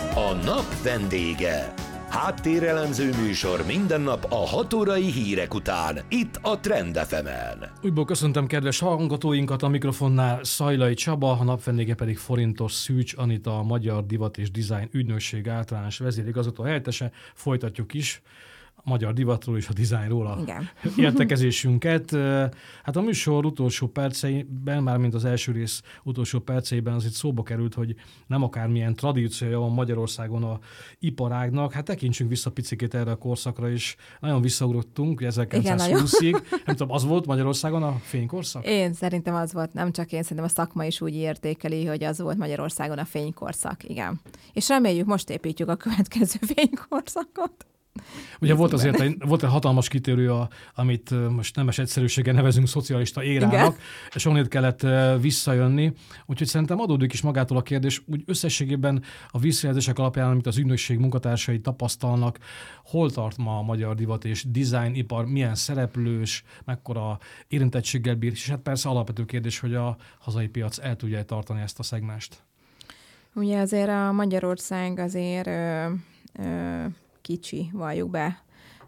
A nap vendége. Háttérelemző műsor minden nap a 6 órai hírek után, itt a Trend FM-en. Újból köszöntöm kedves hallgatóinkat, a mikrofonnál Szajlai Csaba, a nap vendége pedig Forintos Szűcs Anita, a Magyar Divat és Design Ügynökség általános vezérigazgató helyettese. Folytatjuk is a magyar divatról és a dizájnról a értekezésünket. Hát a műsor utolsó perceiben, mármint az első rész utolsó perceiben az itt szóba került, hogy nem akármilyen tradíciója van Magyarországon a iparágnak. Hát tekintsünk vissza picikét erre a korszakra, és nagyon visszaugrottunk 1920-ig. Nem tudom, az volt Magyarországon a fénykorszak? Én szerintem az volt, nem csak én, szerintem a szakma is úgy értékeli, hogy az volt Magyarországon a fénykorszak, igen. És reméljük, most építjük a következő fénykorszakot. Ugye volt egy hatalmas kitérő, amit most nemes egyszerűséggel nevezünk szocialista érának, igen, és onnét kellett visszajönni. Úgyhogy szerintem adódik is magától a kérdés, úgy összességében a visszajelzések alapján, amit az ügynökség munkatársai tapasztalnak, hol tart ma a magyar divat és dizájnipar, milyen szereplős, mekkora érintettséggel bír, és hát persze alapvető kérdés, hogy a hazai piac el tudja tartani ezt a szegmást. Ugye azért a Magyarország azért kicsi, valljuk be.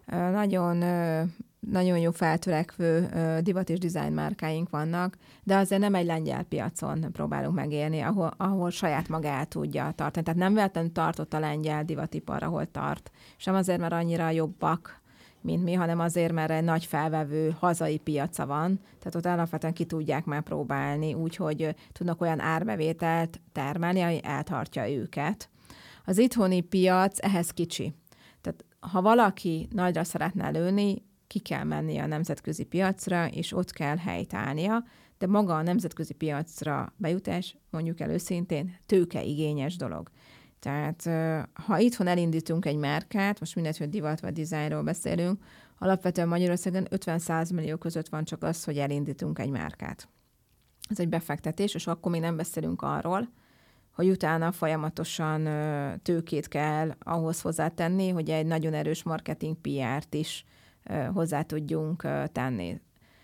Nagyon jó feltörekvő divat és design márkáink vannak, de azért nem egy lengyel piacon próbálunk megélni, ahol saját magát tudja tartani. Tehát nem véletlenül tartott a lengyel divatipar, ahol tart. És nem azért, mert annyira jobbak, mint mi, hanem azért, mert egy nagy felvevő hazai piaca van, tehát ott alapvetően ki tudják már próbálni, úgyhogy tudnak olyan árbevételt termelni, ami eltartja őket. Az itthoni piac ehhez kicsi. Tehát ha valaki nagyra szeretne lőni, ki kell menni a nemzetközi piacra, és ott kell helytállnia, de maga a nemzetközi piacra bejutás, mondjuk el őszintén, tőkeigényes dolog. Tehát ha itthon elindítunk egy márkát, most mindegy, hogy divat vagy dizájnról beszélünk, alapvetően Magyarországon 50-100 millió között van csak az, hogy elindítunk egy márkát. Ez egy befektetés, és akkor még nem beszélünk arról, hogy utána folyamatosan tőkét kell ahhoz hozzátenni, hogy egy nagyon erős marketing PR-t is hozzá tudjunk tenni.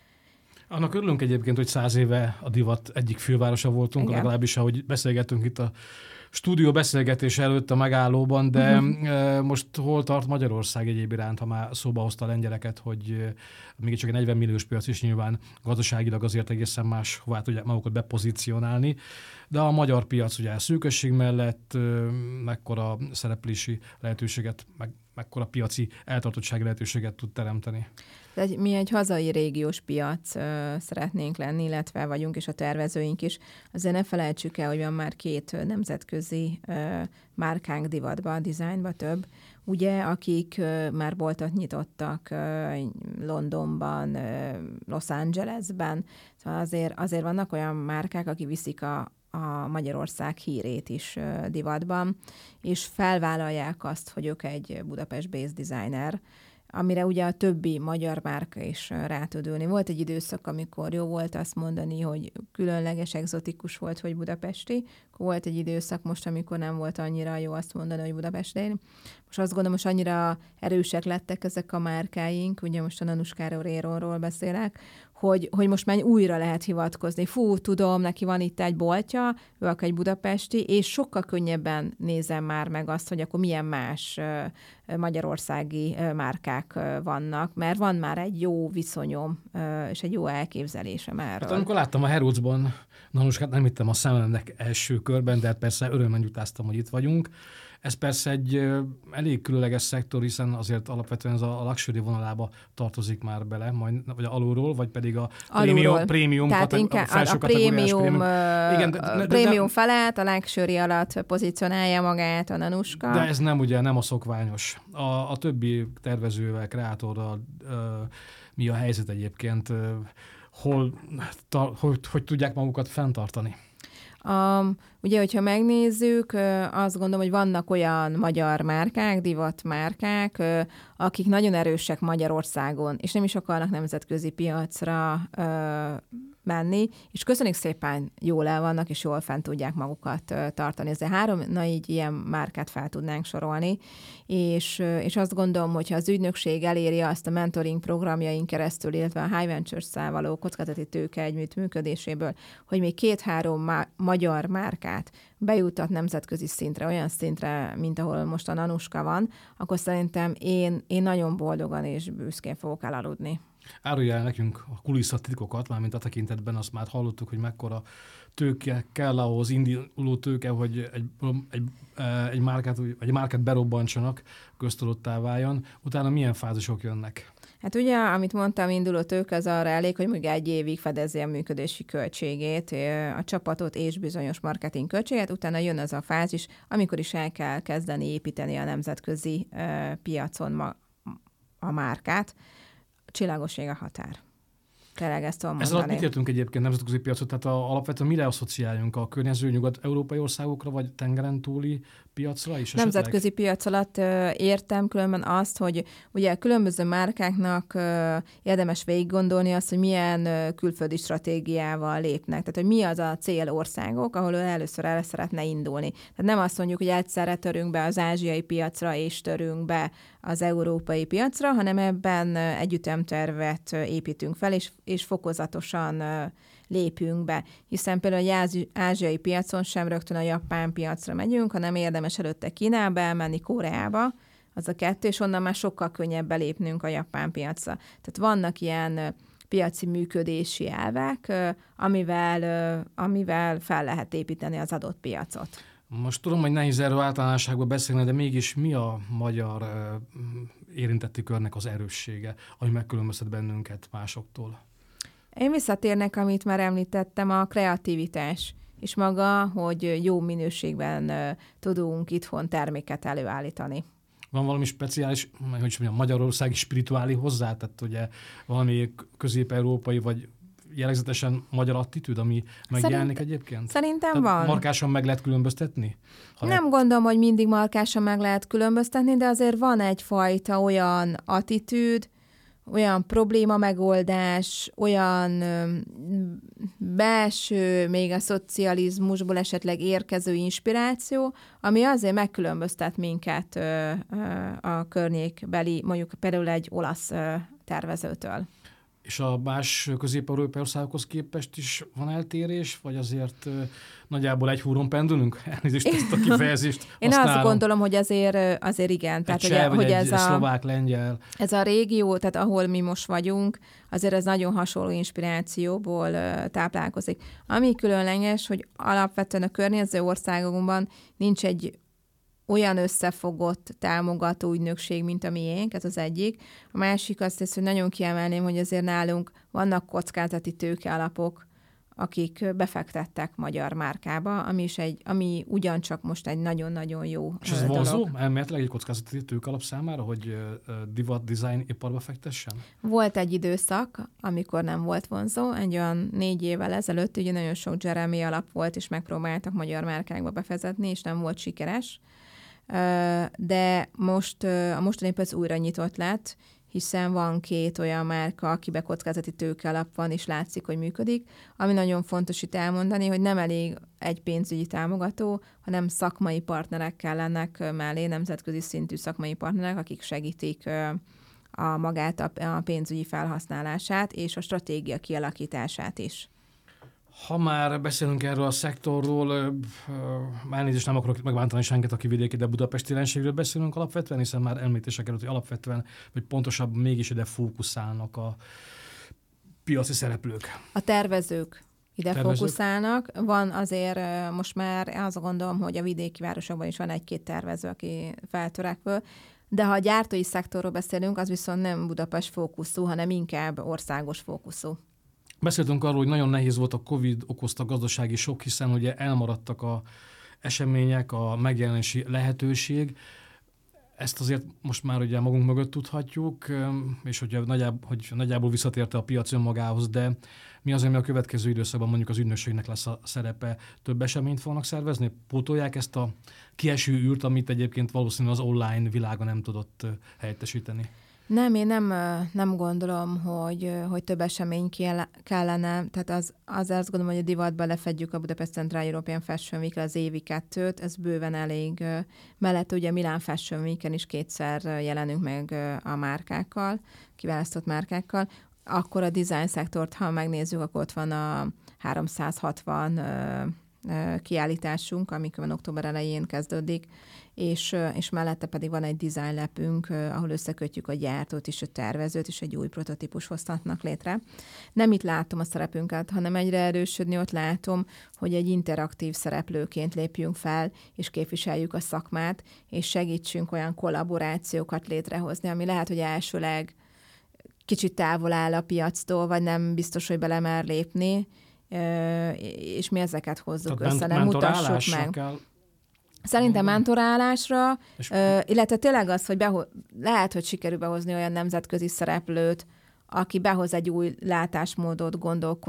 Annak örülünk egyébként, hogy 100 éve a divat egyik fővárosa voltunk, igen, legalábbis ahogy beszélgettünk itt a stúdió beszélgetés előtt a megállóban, de most hol tart Magyarország egyéb iránt, ha már szóba hozta a lengyeleket, hogy még csak egy 40 milliós piac is nyilván gazdaságilag azért egészen más hová tudják magukat bepozícionálni, de a piac ugye a szűkösség mellett mekkora szereplési lehetőséget, mekkora piaci eltartottsági lehetőséget tud teremteni. De mi egy hazai régiós piac szeretnénk lenni, illetve vagyunk, és a tervezőink is. Azért ne felejtsük el, hogy van már 2 nemzetközi márkánk divatba, dizájnba több, ugye, akik már boltot nyitottak Londonban, Los Angelesben. Szóval azért vannak olyan márkák, akik viszik a Magyarország hírét is divatban, és felvállalják azt, hogy ők egy Budapest-based designer, amire ugye a többi magyar márka is rá tud ülni. Volt egy időszak, amikor jó volt azt mondani, hogy különleges, egzotikus volt, hogy budapesti. Volt egy időszak most, amikor nem volt annyira jó azt mondani, hogy budapesti. Most azt gondolom, most annyira erősek lettek ezek a márkáink, ugye most a Nanuskáról, Réronról beszélek, hogy most már újra lehet hivatkozni. Fú, tudom, neki van itt egy boltja, ő egy budapesti, és sokkal könnyebben nézem már meg azt, hogy akkor milyen más magyarországi márkák vannak, mert van már egy jó viszonyom, és egy jó elképzelésem erről. Hát, amikor láttam a Herócban Nanuskát, nem hittem a szememnek első körben, de hát persze örömmel nyugtáztam, hogy itt vagyunk. Ez persze egy elég különleges szektor, hiszen azért alapvetően ez a luxury vonalába tartozik már bele, vagy alulról, vagy pedig a prémium, tehát inkább a prémium felett, a luxury alatt pozícionálja magát a Nanuska. De ez nem a szokványos. A többi tervezővel, kreátorral mi a helyzet egyébként? Hogy tudják magukat fenntartani? Ugye, hogyha megnézzük, azt gondolom, hogy vannak olyan magyar márkák, divatmárkák, akik nagyon erősek Magyarországon, és nem is akarnak nemzetközi piacra menni, és köszönjük szépen, jól el vannak, és jól fent tudják magukat tartani. Ezzel 3-4 ilyen márkát fel tudnánk sorolni, és azt gondolom, hogyha az ügynökség eléri azt a mentoring programjaink keresztül, illetve a High Ventures-szel való kockázati tőke együttműködéséből, hogy még 2-3 magyar márkát bejutat nemzetközi szintre, olyan szintre, mint ahol most a Nanuska van, akkor szerintem én nagyon boldogan és büszkén fogok elaludni. Árulj el nekünk a kulisszatitkokat, mármint a tekintetben azt már hallottuk, hogy mekkora tőke kell ahhoz, induló tőke, hogy egy márkát berobbantsanak, köztudottá váljon. Utána milyen fázisok jönnek? Hát ugye, amit mondtam, induló tőke az arra elég, hogy még 1 évig fedezi a működési költségét, a csapatot és bizonyos marketing költséget, utána jön az a fázis, amikor is el kell kezdeni építeni a nemzetközi piacon a márkát. Csillagoség a határ. Tényleg ezt tudom mondani. Ezzel mit értünk egyébként nemzetközi piacot? Tehát alapvetően mire asszociáljunk? A környező nyugat-európai országokra, vagy tengeren túli piacra is? Nemzetközi piac alatt értem különben azt, hogy ugye a különböző márkáknak érdemes végig gondolni azt, hogy milyen külföldi stratégiával lépnek. Tehát, hogy mi az a célországok, ahol először el szeretne indulni. Tehát nem azt mondjuk, hogy egyszerre törünk be az ázsiai piacra, és törünk be az európai piacra, hanem ebben egy ütemtervet építünk fel, és fokozatosan lépünk be. Hiszen például az ázsiai piacon sem rögtön a japán piacra megyünk, hanem érdemes előtte Kínába elmenni, Koreába, az a 2, és onnan már sokkal könnyebb belépnünk a japán piacra. Tehát vannak ilyen piaci működési elvek, amivel fel lehet építeni az adott piacot. Most tudom, hogy nehéz erről általánosságban beszélni, de mégis mi a magyar érintetti körnek az erőssége, ami megkülönböztet bennünket másoktól? Én visszatérnek, amit már említettem, a kreativitás, és maga, hogy jó minőségben tudunk itthon terméket előállítani. Van valami speciális, hogy mondjam, magyarországi spirituáli hozzá, tehát ugye valami közép-európai vagy jellegzetesen magyar attitűd, ami megjelenik egyébként? Szerintem tehát van. Markásan meg lehet különböztetni? Nem gondolom, hogy mindig markásan meg lehet különböztetni, de azért van egyfajta olyan attitűd, olyan probléma megoldás, olyan belső, még a szocializmusból esetleg érkező inspiráció, ami azért megkülönböztet minket a környékbeli, mondjuk például egy olasz tervezőtől. És a más közép-európai országokhoz képest is van eltérés, vagy azért nagyjából egy húron pendülünk? Elnézést ezt a kifejezést Én azt gondolom, hogy azért igen. Tehát, hogy ez a szlovák, lengyel. Ez a régió, tehát ahol mi most vagyunk, azért ez nagyon hasonló inspirációból táplálkozik. Ami különleges, hogy alapvetően a környező országokban nincs egy olyan összefogott támogató ügynökség, mint a miénk, ez az egyik. A másik azt hisz, hogy nagyon kiemelném, hogy azért nálunk vannak kockázati tőkealapok, akik befektettek magyar márkába, ami ugyancsak most egy nagyon-nagyon jó dolog. És ez vonzó elméletileg egy kockázati tőkealap számára, hogy divat, design iparba fektessen? Volt egy időszak, amikor nem volt vonzó, egy olyan 4 évvel ezelőtt, ugye nagyon sok Jeremy alap volt, és megpróbáltak magyar márkákba befezetni, és nem volt sikeres. De most a mostani piac újra nyitott lett, hiszen van 2 olyan márka, akiben kockázati tőkealap van, és látszik, hogy működik. Ami nagyon fontos itt elmondani, hogy nem elég egy pénzügyi támogató, hanem szakmai partnerek kellenek mellé, nemzetközi szintű szakmai partnerek, akik segítik magát a pénzügyi felhasználását, és a stratégia kialakítását is. Ha már beszélünk erről a szektorról, elnézést, nem akarok megbántani senkit, aki vidéki, de budapesti jelenségről beszélünk alapvetően, hiszen már említések került, hogy alapvetően, hogy pontosabb mégis ide fókuszálnak a piaci szereplők. A tervezők ide fókuszálnak. Van azért most már azt gondolom, hogy a vidéki városokban is van 1-2 tervező, aki feltörekvő, de ha a gyártói szektorról beszélünk, az viszont nem Budapest fókuszú, hanem inkább országos fókuszú. Beszéltünk arról, hogy nagyon nehéz volt a Covid okozta gazdasági sok, hiszen ugye elmaradtak az események, a megjelenési lehetőség. Ezt azért most már ugye magunk mögött tudhatjuk, és hogy nagyjából visszatérte a piac önmagához, de mi az, ami a következő időszakban mondjuk az ügynökségnek lesz a szerepe? Több eseményt fognak szervezni? Pótolják ezt a kieső űrt, amit egyébként valószínűleg az online világa nem tudott helyettesíteni? Nem, én nem gondolom, hogy több esemény kellene. Tehát az azt gondolom, hogy a divatba lefedjük a Budapest Central European Fashion Week-re az évi 2-t, ez bőven elég. Mellett ugye Milan Fashion Week-en is 2-szer jelenünk meg a márkákkal, kiválasztott márkákkal. Akkor a design szektort, ha megnézzük, akkor ott van a 360 kiállításunk, amikor október elején kezdődik, és mellette pedig van egy design lapünk, ahol összekötjük a gyártót és a tervezőt, és egy új prototípus hoztatnak létre. Nem itt látom a szerepünket, hanem egyre erősödni ott látom, hogy egy interaktív szereplőként lépjünk fel, és képviseljük a szakmát, és segítsünk olyan kollaborációkat létrehozni, ami lehet, hogy elsőleg kicsit távol áll a piactól, vagy nem biztos, hogy bele mer lépni, és mi ezeket hozzuk össze, nem mutassuk meg. Kell... Szerintem mentorálásra, illetve tényleg az, hogy lehet, hogy sikerül behozni olyan nemzetközi szereplőt, aki behoz egy új látásmódot,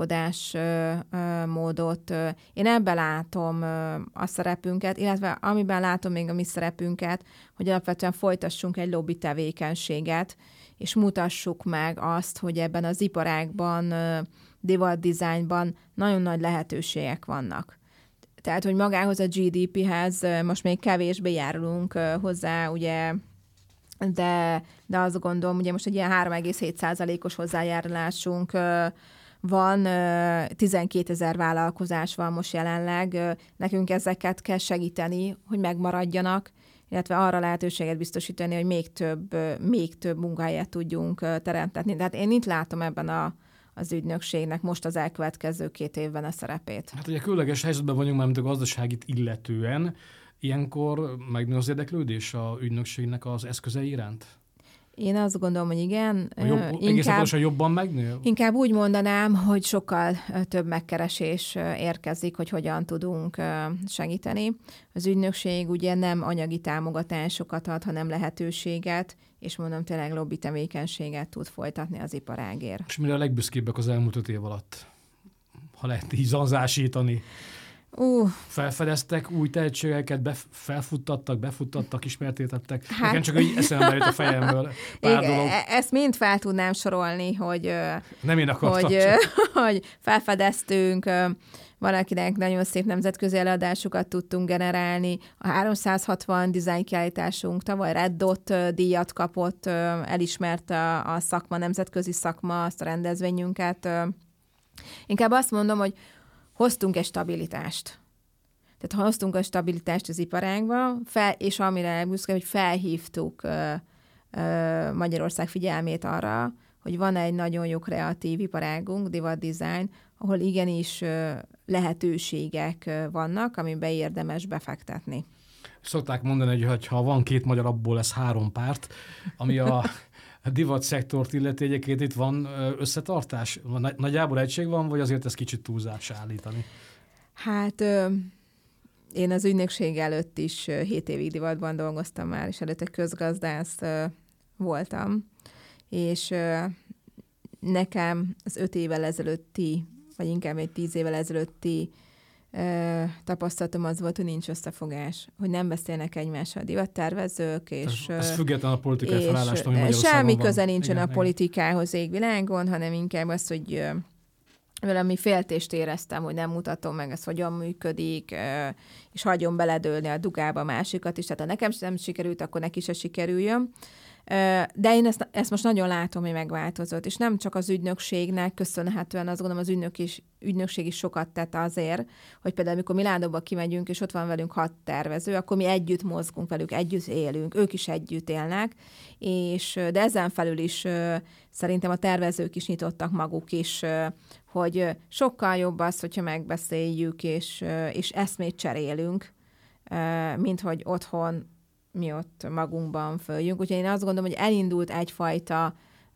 gondolkodásmódot. Én ebben látom a szerepünket, illetve amiben látom még a mi szerepünket, hogy alapvetően folytassunk egy lobby tevékenységet, és mutassuk meg azt, hogy ebben az iparágban, divat dizájnban nagyon nagy lehetőségek vannak. Tehát, hogy magához a GDP-hez most még kevésbé járulunk hozzá, ugye, de azt gondolom, ugye most egy ilyen 3,7%-os hozzájárulásunk van, 12 000 vállalkozás van most jelenleg. Nekünk ezeket kell segíteni, hogy megmaradjanak, illetve arra lehetőséget biztosítani, hogy még több munkahelyet tudjunk teremteni. Tehát én itt látom ebben az ügynökségnek most az elkövetkező 2 évben a szerepét. Hát ugye különleges helyzetben vagyunk már, mint a gazdaságit illetően. Ilyenkor megnő az érdeklődés a ügynökségnek az eszközei iránt? Én azt gondolom, hogy igen. Egészen jobban megnő? Inkább úgy mondanám, hogy sokkal több megkeresés érkezik, hogy hogyan tudunk segíteni. Az ügynökség ugye nem anyagi támogatásokat ad, hanem lehetőséget, és mondom, tényleg lobby tevékenységet tud folytatni az iparágért. És mire a legbüszkébbek az elmúlt 5 év alatt? Ha lehet így zanzásítani. Felfedeztek új tehetségeket, befuttattak, ismertétettek. Hát... Nekem csak így eszembe jut a fejemből pár dolog. Ezt mind fel tudnám sorolni, hogy, nem én akartam, hogy felfedeztünk, valakinek nagyon szép nemzetközi eladásokat tudtunk generálni. A 360 design kiállításunk tavaly Red Dot díjat kapott, elismert a szakma, nemzetközi szakma, azt a rendezvényünket. Inkább azt mondom, hogy hoztunk egy stabilitást. Tehát hoztunk a stabilitást az iparágba, és amire büszke, hogy felhívtuk Magyarország figyelmét arra, hogy van egy nagyon jó kreatív iparágunk, divat design, ahol igenis lehetőségek vannak, amiben érdemes befektetni. Szokták mondani, hogy ha van 2 magyar, abból lesz 3 párt, ami a divat szektort illeti. Egyébként itt van összetartás? Nagyjából egység van, vagy azért ez kicsit túlzás állítani? Hát én az ügynökség előtt is 7 évig divatban dolgoztam már, és előtte közgazdász voltam, és nekem az 5 évvel ezelőtti, vagy inkább egy 10 évvel ezelőtti tapasztalatom az volt, hogy nincs összefogás, hogy nem beszélnek egymással a divattervezők, és... Ez független a politikai felállás, ami Magyarországon semmi van. köze nincsen a politikához égvilágon, hanem inkább az, hogy valami féltést éreztem, hogy nem mutatom meg, ez hogyan működik, és hagyom beledőlni a dugába a másikat is. Tehát ha nekem sem sikerült, akkor neki se sikerüljön. De én ezt most nagyon látom, hogy megváltozott, és nem csak az ügynökségnek köszönhetően, azt gondolom, az ügynökség is sokat tett azért, hogy például amikor Milánóba kimegyünk, és ott van velünk 6 tervező, akkor mi együtt mozgunk velük, együtt élünk, ők is együtt élnek, de ezen felül is szerintem a tervezők is nyitottak maguk is, hogy sokkal jobb az, hogyha megbeszéljük, és eszmét cserélünk, mint hogy otthon mi ott magunkban följünk. Úgyhogy én azt gondolom, hogy elindult egyfajta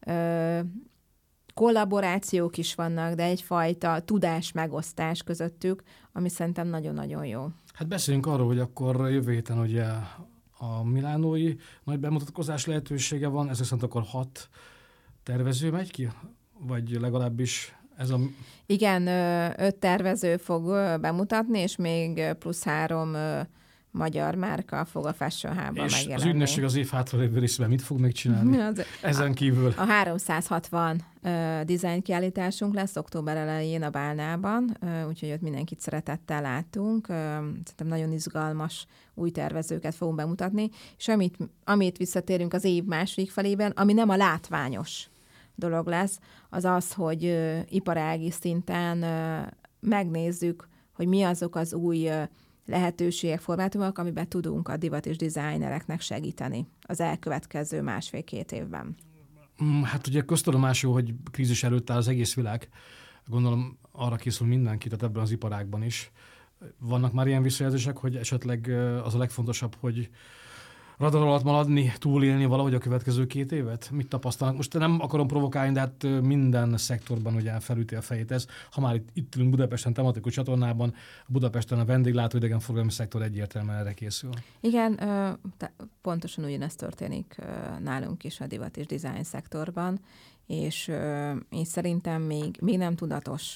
kollaborációk is vannak, de egyfajta tudás megosztás közöttük, ami szerintem nagyon-nagyon jó. Hát beszéljünk arról, hogy akkor jövő héten ugye a milánói nagy bemutatkozás lehetősége van, ezek szerint akkor 6 tervező megy ki? Vagy legalábbis ez a... Igen, 5 tervező fog bemutatni, és még plusz 3 magyar márka fog a Fashion Hub-ban megjelenni. És az ügynökség az év hátralévő részben mit fog megcsinálni? Ezen kívül? A 360 design kiállításunk lesz október elején a Bálnában, úgyhogy ott mindenkit szeretettel látunk. Szerintem nagyon izgalmas új tervezőket fogunk bemutatni, és amit visszatérünk az év második felében, ami nem a látványos dolog lesz, az az, hogy iparági szinten megnézzük, hogy mi azok az új lehetőségek, formátumok, amiben tudunk a divat és designereknek segíteni az elkövetkező 1,5-2 évben. Hát ugye köztudomású, hogy krízis előtt áll az egész világ. Gondolom arra készül mindenki, tehát ebben az iparágban is. Vannak már ilyen visszajelzések, hogy esetleg az a legfontosabb, hogy radar alatt maradni, túlélni valahogy a következő 2 évet? Mit tapasztalnak? Most nem akarom provokálni, de hát minden szektorban ugye felüti a fejét ez. Ha már itt ülünk Budapesten tematikus csatornában, Budapesten a vendéglátó idegenforgalmi szektor egyértelműen erre készül. Igen, pontosan ugyanezt történik nálunk is a divat és design szektorban, és szerintem még nem tudatos.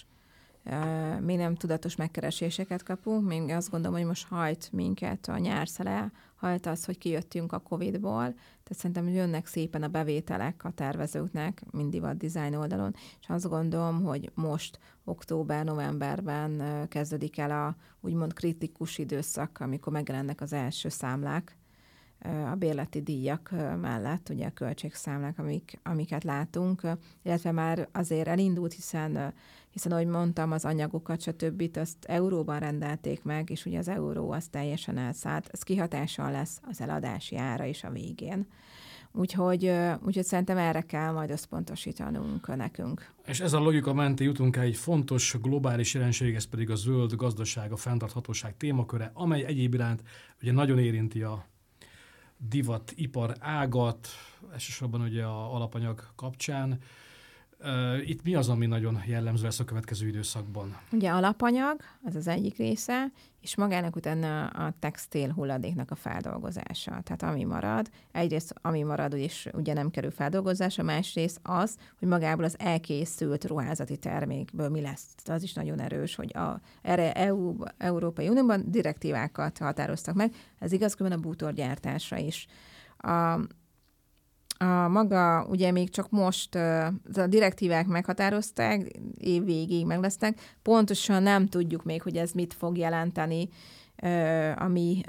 Még nem tudatos megkereséseket kapunk, még azt gondolom, hogy most hajt minket a nyárszele, hajt az, hogy kijöttünk a Covid-ból, tehát szerintem jönnek szépen a bevételek a tervezőknek, mind divat design oldalon, és azt gondolom, hogy most október-novemberben kezdődik el a úgymond kritikus időszak, amikor megjelennek az első számlák, a bérleti díjak mellett, ugye a költségszámlák, amiket látunk, illetve már azért elindult, hiszen ahogy mondtam, az anyagokat, stb. Azt euróban rendelték meg, és ugye az euró az teljesen elszállt. Ez kihatással lesz az eladási ára is a végén. Úgyhogy szerintem erre kell majd összpontosítanunk nekünk. És ez a logika mentén jutunk el egy fontos globális jelenség, ez pedig a zöld gazdaság, a fenntarthatóság témaköre, amely egyéb iránt ugye nagyon érinti a divatipar ágat, elsősorban ugye a alapanyag kapcsán. Itt mi az, ami nagyon jellemző lesz a következő időszakban? Ugye alapanyag, az az egyik része, és magának utána a textil hulladéknak a feldolgozása. Tehát ami marad, egyrészt ami marad, és ugye nem kerül feldolgozásra, másrészt az, hogy magából az elkészült ruházati termékből mi lesz. Tehát az is nagyon erős, hogy erre Európai Unióban direktívákat határoztak meg. Ez igaz, különben a bútorgyártásra is. A maga, ugye még csak most a direktívák meghatározták, év végéig meg lesznek, pontosan nem tudjuk még, hogy ez mit fog jelenteni a mi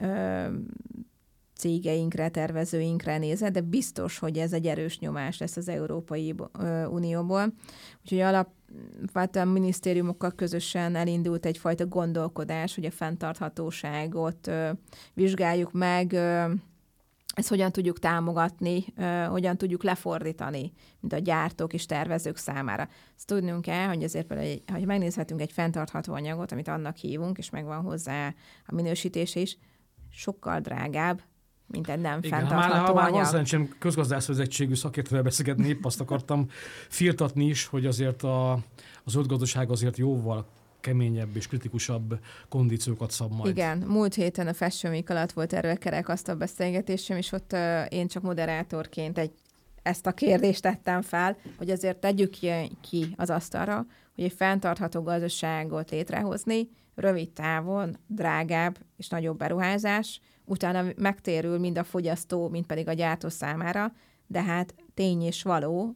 cégeinkre, tervezőinkre nézve, de biztos, hogy ez egy erős nyomás lesz az Európai Unióból. Úgyhogy alapvetően minisztériumokkal közösen elindult egyfajta gondolkodás, hogy a fenntarthatóságot vizsgáljuk meg, ezt hogyan tudjuk támogatni, hogyan tudjuk lefordítani, mint a gyártók és tervezők számára. Ezt tudnunk kell, hogy azért például, ha megnézhetünk egy fenntartható anyagot, amit annak hívunk, és megvan hozzá a minősítése is, sokkal drágább, mint egy nem fenntartható anyag. Ha már szerencsém közgazdászvezettségű szakértővel beszélgetni, épp azt akartam firtatni is, hogy azért a zöld gazdaság azért jóval keményebb és kritikusabb kondíciókat szab majd. Igen, múlt héten a Fashion Week alatt volt erről kerekasztal beszélgetésem, és ott én csak moderátorként ezt a kérdést tettem fel, hogy azért tegyük ki az asztalra, hogy egy fenntartható gazdaságot létrehozni, rövid távon drágább és nagyobb beruházás, utána megtérül mind a fogyasztó, mind pedig a gyártó számára, de hát tény és való,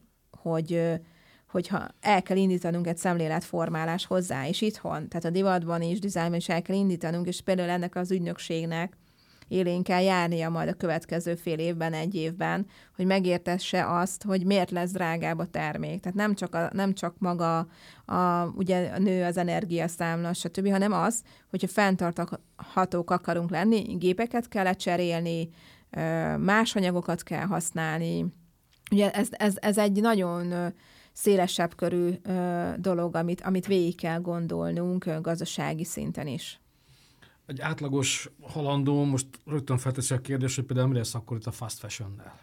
hogyha el kell indítanunk egy szemléletformálás hozzá, és itthon, tehát a divatban és dizájnban is el kell indítanunk, és például ennek az ügynökségnek élén kell járnia majd a következő fél évben, 1 évben, hogy megértesse azt, hogy miért lesz drágább a termék. Tehát nem csak maga ugye nő az energiaszámla, stb., hanem az, hogyha fenntarthatók akarunk lenni, gépeket kell lecserélni, más anyagokat kell használni. Ugye ez egy nagyon szélesebb körű dolog, amit végig kell gondolnunk gazdasági szinten is. Egy átlagos halandó, most rögtön felteszi a kérdést, hogy például mi lesz akkor itt a fast fashion-nel?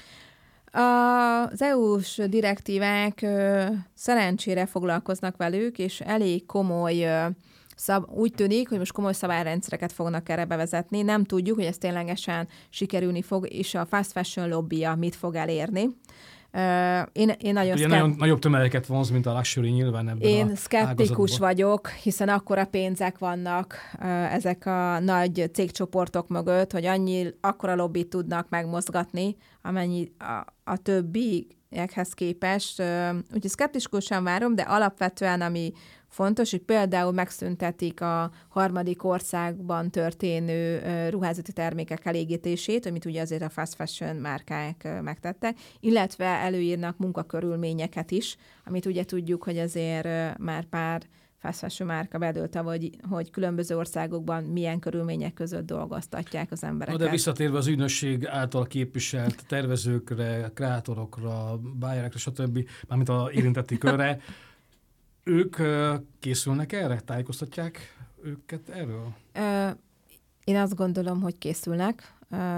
Az EU-s direktívák szerencsére foglalkoznak velük, és elég komoly úgy tűnik, hogy most komoly szabályrendszereket fognak erre bevezetni. Nem tudjuk, hogy ez ténylegesen sikerülni fog, és a fast fashion lobbija mit fog elérni. Én nagyon, nagyobb tömegeket vonz, mint a luxury nyilván ebben Én szkeptikus vagyok, hiszen akkora pénzek vannak ezek a nagy cégcsoportok mögött, hogy akkora lobbit tudnak megmozgatni, amennyi a többiekhez képest. Úgyhogy szkeptikusan várom, de alapvetően ami fontos, hogy például megszüntetik a harmadik országban történő ruházati termékek elégítését, amit ugye azért a fast fashion márkák megtettek, illetve előírnak munkakörülményeket is, amit ugye tudjuk, hogy azért már pár fast fashion márka bedőlte, hogy különböző országokban milyen körülmények között dolgoztatják az embereket. De visszatérve az ügynökség által képviselt tervezőkre, kreátorokra, bájerekre, stb., mármint a érintetti körre, ők készülnek erre? Tájékoztatják őket erről? Én azt gondolom, hogy készülnek,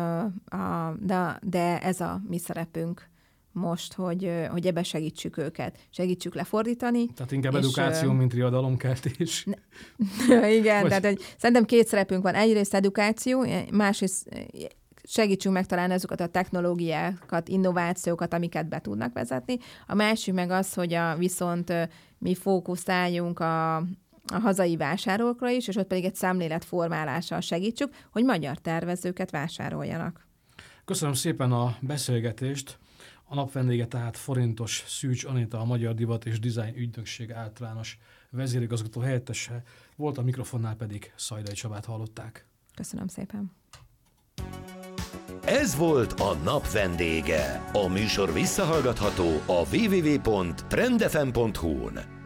de ez a mi szerepünk most, hogy ebbe segítsük őket. Segítsük lefordítani. Tehát inkább edukáció, mint riadalomkeltés. Igen, tehát hogy szerintem két szerepünk van. Egyrészt edukáció, másrészt segítsünk megtalálni azokat a technológiákat, innovációkat, amiket be tudnak vezetni. A másik meg az, hogy viszont mi fókuszáljunk a hazai vásárlókra is, és ott pedig egy szemléletformálással segítsük, hogy magyar tervezőket vásároljanak. Köszönöm szépen a beszélgetést. A nap vendége tehát Forintos Szűcs Anita, a Magyar Divat és Design Ügynökség általános vezérigazgató helyettese volt, a mikrofonnál pedig Szajdai Csabát hallották. Köszönöm szépen. Ez volt a nap vendége. A műsor visszahallgatható a www.trendfm.hu-n.